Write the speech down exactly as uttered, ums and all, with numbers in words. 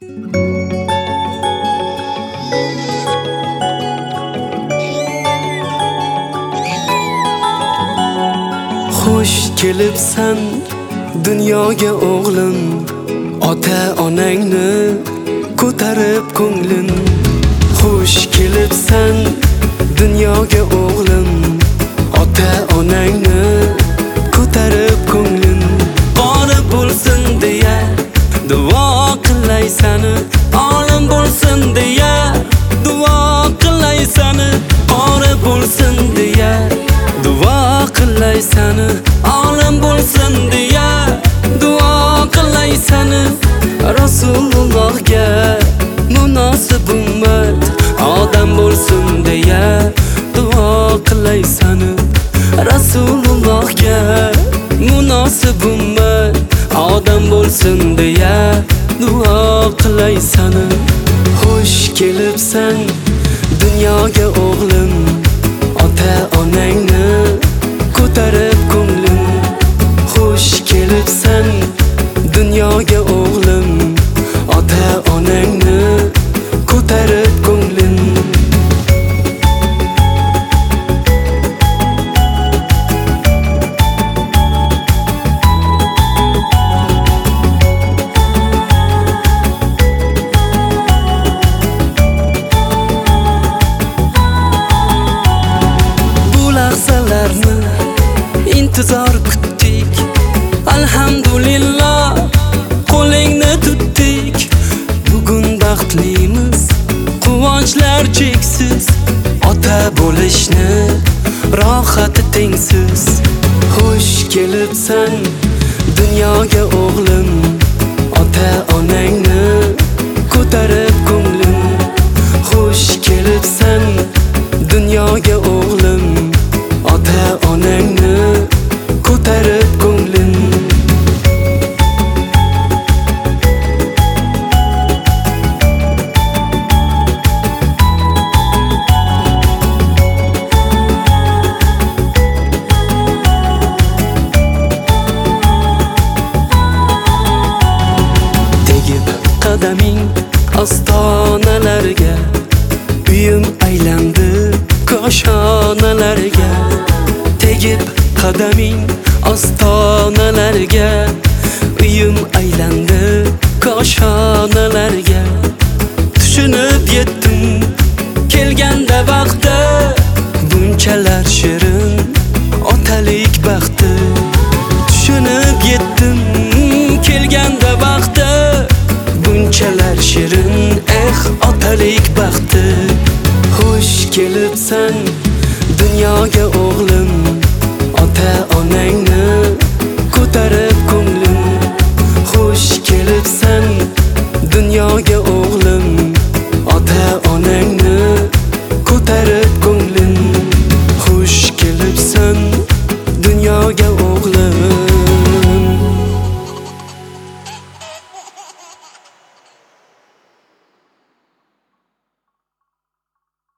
Xush kelibsan dunyoga o'g'lim, ota-onangni ko'tarib ko'nglim. Xush kelibsan dunyoga o'g'lim, ota-onangni ko'tarib ko'nglim. Qori bo'lsin deya duo qilaysani, olim bo'lsin deya duo qilaysani, qori bo'lsin deya duo qilaysani, olim bo'lsin deya duo qilaysani. Rasulullohga munosib ummat odam bo'lsin deya duo qilaysani. Rasulullohga munosib ummat odam bo'lsin deya duo qilaysani. Xush kelibsan dunyoga o'g'lim, ota-onangni ko'tarib ko'nglim. Xush kelibsan dunyoga o'g'lim, ota-onangni ko'tarib ko'nglim. İntizor kutdik, alhamdulillah qo'lingni tutdik. Bugun baxtlimiz, quvonchlar cheksiz, ota bo'lishni rohati tengsiz. Xush kelibsan dunyoga o'g'lim, ota-onangni ko'tarib ko'nglim. Xush kelibsan dunyoga o'g'lim, ota-onangni ko'tarib ko'nglim. Tegib qadaming ostonalarga, uyim aylandi koshonalarga. Tegib qadaming ostonalarga, uyim aylandi koshonalarga. Tushunib yetdim kelganda vaqti, bunchalar shirin otalik baxti. Tushunib yetdim kelganda vaqti, bunchalar shirin eh otalik baxti. Xush kelibsan dunyoga o'g'lim, ota-onangni ko'tarib ko'nglim. Xush kelibsan dunyoga o'g'lim, ota-onang